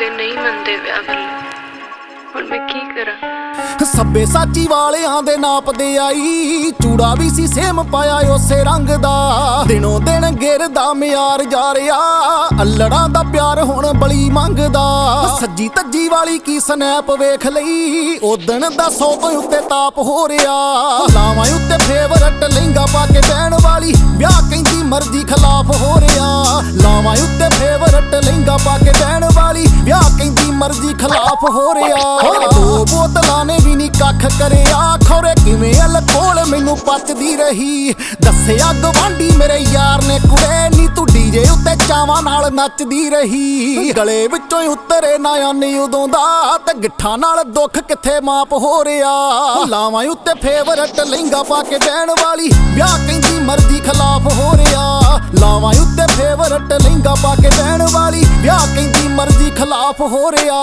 ਦੇ ਨਹੀਂ ਮੰਨਦੇ ਵਿਆਹ ਵੱਲੋਂ। ਹੁਣ ਮੈਂ ਕੀ ਕਰਾਂ? ਸੱਬੇ ਸਾਚੀ ਵਾਲਿਆਂ ਦੇ ਨਾਪਦੇ ਆਈ, ਚੂੜਾ ਵੀ ਸੀ ਸੇਮ ਪਾਇਆ ਉਸੇ ਰੰਗ ਦਾ। ਦਿਨੋਂ ਦਿਨ ਗਿਰਦਾ ਮਿਆਰ ਜਾ ਰਿਹਾ, ਅਲੜਾਂ ਦਾ ਪਿਆਰ ਹੁਣ ਬਲੀ ਮੰਗਦਾ। ਸੱਜੀ ਤੱਜੀ ਵਾਲੀ ਕੀ ਸਨੈਪ ਵੇਖ ਲਈ, ਉਦਣ ਦਾ 100 ਤੋਂ ਉੱਤੇ ਤਾਪ ਹੋ ਰਿਹਾ। ਲਾਵਾਂ ਉੱਤੇ ਫੇਵਰਟ ਲਹਿੰਗਾ ਪਾ ਕੇ ਬਹਿਣ ਵਾਲੀ, ਵਿਆਹ ਕਹਿੰਦੀ ਮਰਜ਼ੀ ਖਿਲਾਫ ਹੋ ਰਿਹਾ। ਲਾਵਾਂ ਉੱਤੇ ਫੇਵਰਟ ਲਹਿੰਗਾ ਪਾ ਕੇ ਬਹਿਣ ਵਾਲੀ, ਵਿਆਹ ਕਹਿੰਦੀ ਮਰਜ਼ੀ ਖਿਲਾਫ ਹੋ ਰਿਹਾ। ਦੋ ਬੋਤਲਾਂ ਨੇ ਵੀ ਨੀ ਕੱਖ ਕਰਿਆ, ਖੌਰੇ ਕਿਵੇਂ ਅਲਕੋਲ ਮੈਨੂੰ ਪਚਦੀ ਰਹੀ। ਦੱਸਿਆ ਗਵਾਂਢੀ ਮੇਰੇ ਯਾਰ ਨੇ ਕੁੜੇ, ਨੀ ਤੂੰ ਡੀਜੇ ਉੱਤੇ ਚਾਵਾਂ ਨਾਲ ਨੱਚਦੀ ਰਹੀ। ਗਲੇ ਵਿੱਚੋਂ ਉਤਰੇ ਨਾ ਆਨੀ ਉਦੋਂ ਦਾ, ਤੇ ਗਿੱਠਾਂ ਨਾਲ ਦੁੱਖ ਕਿੱਥੇ ਮਾਪ ਹੋ ਰਿਹਾ। ਲਾਵਾਂ ਉੱਤੇ ਫੇਵਰਟ ਲਹਿੰਗਾ ਪਾ ਕੇ ਬਹਿਣ ਵਾਲੀ, ਵਿਆਹ ਕਹਿੰਦੀ ਮਰਜ਼ੀ ਖਿਲਾਫ ਹੋ ਰਿਹਾ। ਲਾਵਾਂ ਉੱਤੇ ਫੇਵਰਟ ਲਹਿੰਗਾ ਪਾ ਕੇ ਬਹਿਣ ਵਾਲੀ, ਵਿਆਹ ਕਹਿੰਦੀ ਮਰਜ਼ੀ ਖਿਲਾਫ ਹੋ ਰਿਹਾ।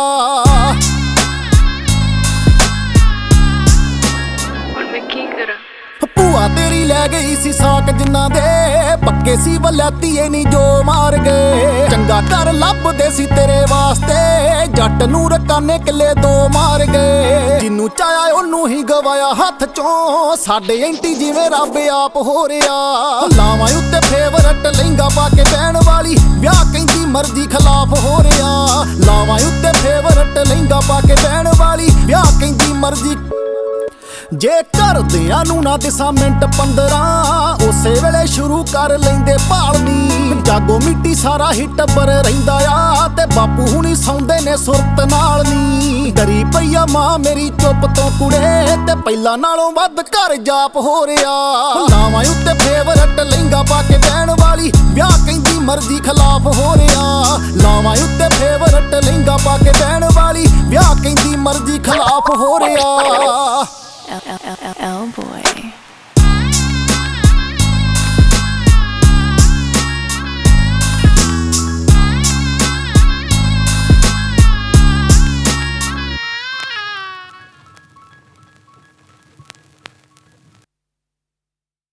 ਭੂਆ ਤੇਰੀ ਲੈ ਗਈ ਸੀ ਸਾਕ ਜਿੰਨਾ ਦੇ, ਪੱਕੇ ਸੀ ਵਲਿਆਤੀਏ ਨੀ ਜੋ ਮਾਰ ਗਏ। ਚੰਗਾ ਘਰ ਲੱਭਦੇ ਸੀ ਤੇਰੇ ਵਾਸਤੇ, ਜੱਟ ਨੂੰ ਰਕਾਨੇ ਕਿੱਲੇ 2 ਮਾਰ ਗਏ। ਜਿੰਨੂੰ ਚਾਹਿਆ ਉਹਨੂੰ ਹੀ ਗਵਾਇਆ ਹੱਥ ਚੋਂ, ਸਾਡੇ ਐਂਟੀ ਜਿਵੇਂ ਰੱਬ ਆਪ ਹੋ ਰਿਹਾ। ਲਾਵਾਂ ਉੱਤੇ ਫੇਵਰਟ ਲਹਿੰਗਾ ਪਾ ਕੇ ਬਹਿਣ ਵਾਲੀ, ਵਿਆਹ ਕਹਿੰਦੀ ਮਰਜ਼ੀ ਖਿਲਾਫ ਹੋ ਰਿਹਾ। ਲਾਵਾਂ ਉੱਤੇ ਫੇਵਰਟ ਲਹਿੰਗਾ ਪਾ ਕੇ ਬਹਿਣ ਵਾਲੀ, ਵਿਆਹ ਕਹਿੰਦੀ ਮਰਜ਼ੀ। ਜੇ ਘਰਦਿਆਂ ਨੂੰ ਨਾ ਦਿਸਾਂ ਮਿੰਟ 15, ਉਸੇ ਵੇਲੇ ਸ਼ੁਰੂ ਕਰ ਲੈਂਦੇ ਭਾਲਨੀ। ਜਾਗੋ ਮਿੱਟੀ ਸਾਰਾ ਹੀ ਟੱਬਰ ਰਹਿੰਦਾ ਆ, ਤੇ ਬਾਪੂ ਹੁਣੀ ਸੌਂਦੇ ਨੇ ਸੁਰਤ ਨਾਲ ਨੀ। ਡਰੀ ਪਈ ਆ ਮਾਂ ਮੇਰੀ ਚੁੱਪ ਤੋਂ ਕੁੜੇ, ਤੇ ਪਹਿਲਾਂ ਨਾਲੋਂ ਵੱਧ ਘਰ ਜਾਪ ਹੋ ਰਿਹਾ। ਲਾਵਾਂ ਉੱਤੇ ਫੇਵਰਟ ਲਹਿੰਗਾ ਪਾ ਕੇ ਬਹਿਣ ਵਾਲੀ, ਵਿਆਹ ਕਹਿੰਦੀ ਮਰਜ਼ੀ ਖਿਲਾਫ ਹੋ ਰਿਹਾ। ਲਾਵਾਂ ਉੱਤੇ ਫੇਵਰਟ ਲਹਿੰਗਾ ਪਾ ਕੇ ਬਹਿਣ ਵਾਲੀ, ਵਿਆਹ ਕਹਿੰਦੀ ਮਰਜ਼ੀ ਖਿਲਾਫ ਹੋ ਰਿਹਾ।